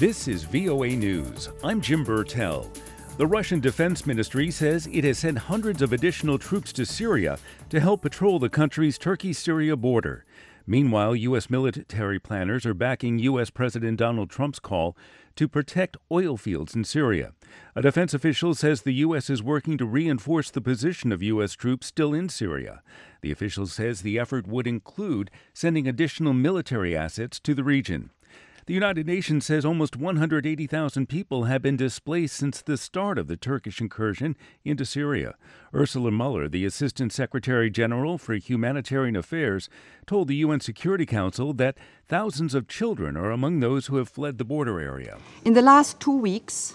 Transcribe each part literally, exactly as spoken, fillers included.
This is V O A News. I'm Jim Burtell. The Russian Defense Ministry says it has sent hundreds of additional troops to Syria to help patrol the country's Turkey-Syria border. Meanwhile, U S military planners are backing U S President Donald Trump's call to protect oil fields in Syria. A defense official says the U S is working to reinforce the position of U S troops still in Syria. The official says the effort would include sending additional military assets to the region. The United Nations says almost one hundred eighty thousand people have been displaced since the start of the Turkish incursion into Syria. Ursula Mueller, the Assistant Secretary General for Humanitarian Affairs, told the U N Security Council that thousands of children are among those who have fled the border area. In the last two weeks,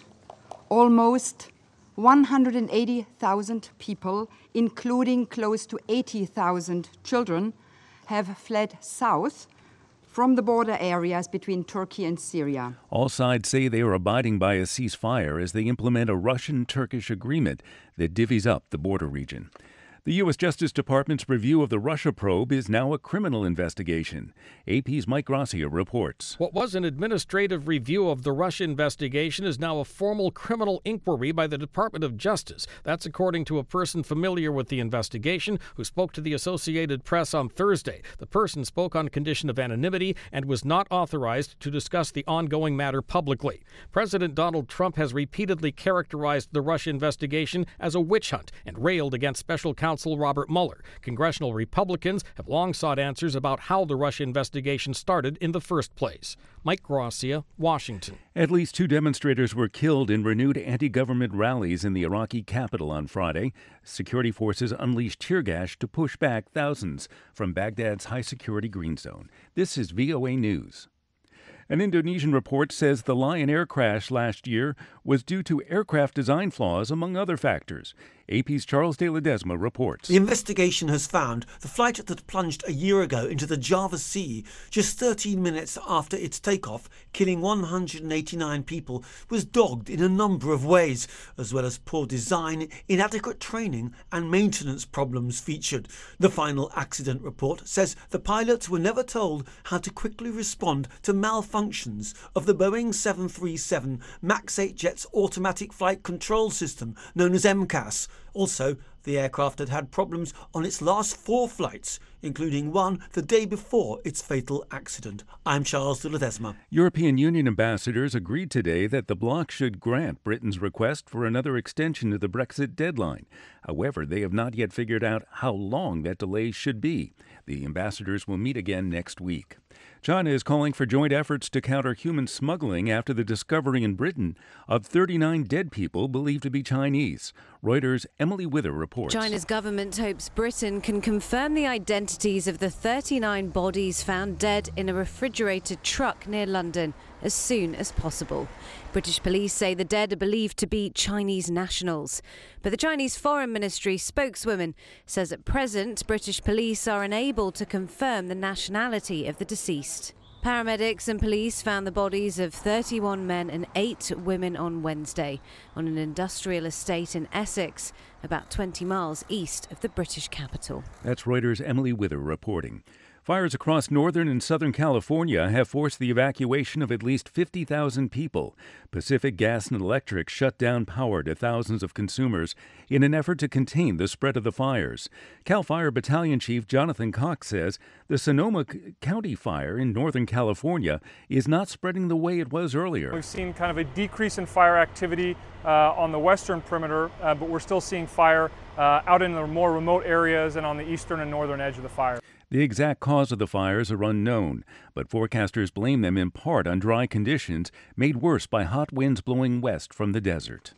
almost one hundred eighty thousand people, including close to eighty thousand children, have fled south from the border areas between Turkey and Syria. All sides say they are abiding by a ceasefire as they implement a Russian-Turkish agreement that divvies up the border region. The U S Justice Department's review of the Russia probe is now a criminal investigation. A P's Mike Gracia reports. What was an administrative review of the Russia investigation is now a formal criminal inquiry by the Department of Justice. That's according to a person familiar with the investigation who spoke to the Associated Press on Thursday. The person spoke on condition of anonymity and was not authorized to discuss the ongoing matter publicly. President Donald Trump has repeatedly characterized the Russia investigation as a witch hunt and railed against special counsel Robert Mueller. Congressional Republicans have long sought answers about how the Russia investigation started in the first place. Mike Gracia, Washington. At least two demonstrators were killed in renewed anti-government rallies in the Iraqi capital on Friday. Security forces unleashed tear gas to push back thousands from Baghdad's high-security green zone. This is V O A News. An Indonesian report says the Lion Air crash last year was due to aircraft design flaws, among other factors. A P's Charles de Ledesma reports. The investigation has found the flight that plunged a year ago into the Java Sea just thirteen minutes after its takeoff, killing one hundred eighty-nine people, was dogged in a number of ways, as well as poor design, inadequate training and maintenance problems featured. The final accident report says the pilots were never told how to quickly respond to malfunctions of the Boeing seven thirty-seven MAX eight jet's automatic flight control system, known as M C A S. Also, the aircraft had had problems on its last four flights, including one the day before its fatal accident. I'm Charles de Ledesma. European Union ambassadors agreed today that the bloc should grant Britain's request for another extension of the Brexit deadline. However, they have not yet figured out how long that delay should be. The ambassadors will meet again next week. China is calling for joint efforts to counter human smuggling after the discovery in Britain of thirty-nine dead people believed to be Chinese. Reuters' Emily Wither reports. China's government hopes Britain can confirm the identities of the thirty-nine bodies found dead in a refrigerated truck near London as soon as possible. British police say the dead are believed to be Chinese nationals. But the Chinese Foreign Ministry spokeswoman says at present British police are unable to confirm the nationality of the deceased. Paramedics and police found the bodies of thirty-one men and eight women on Wednesday on an industrial estate in Essex, about twenty miles east of the British capital. That's Reuters' Emily Wither reporting. Fires across northern and southern California have forced the evacuation of at least fifty thousand people. Pacific Gas and Electric shut down power to thousands of consumers in an effort to contain the spread of the fires. CAL FIRE Battalion Chief Jonathan Cox says the Sonoma County fire in northern California is not spreading the way it was earlier. We've seen kind of a decrease in fire activity uh, on the western perimeter, uh, but we're still seeing fire uh, out in the more remote areas and on the eastern and northern edge of the fire. The exact cause of the fires are unknown, but forecasters blame them in part on dry conditions made worse by hot winds blowing west from the desert.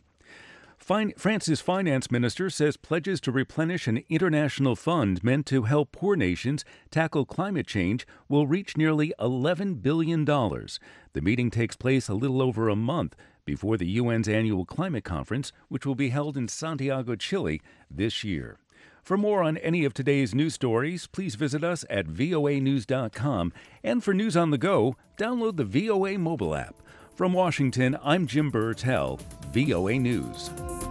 Fin- France's finance minister says pledges to replenish an international fund meant to help poor nations tackle climate change will reach nearly eleven billion dollars. The meeting takes place a little over a month before the U N's annual climate conference, which will be held in Santiago, Chile this year. For more on any of today's news stories, please visit us at V O A news dot com. And for news on the go, download the V O A mobile app. From Washington, I'm Jim Burtell, V O A News.